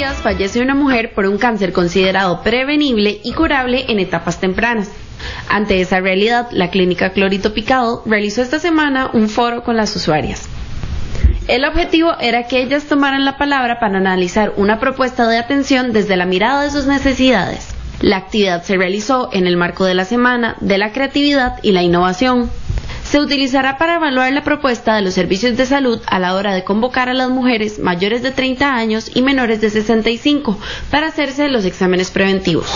días fallece una mujer por un cáncer considerado prevenible y curable en etapas tempranas. Ante esa realidad, la clínica Clorito Picado realizó esta semana un foro con las usuarias. El objetivo era que ellas tomaran la palabra para analizar una propuesta de atención desde la mirada de sus necesidades. La actividad se realizó en el marco de la Semana de la Creatividad y la Innovación. Se utilizará para evaluar la propuesta de los servicios de salud a la hora de convocar a las mujeres mayores de 30 años y menores de 65 para hacerse los exámenes preventivos.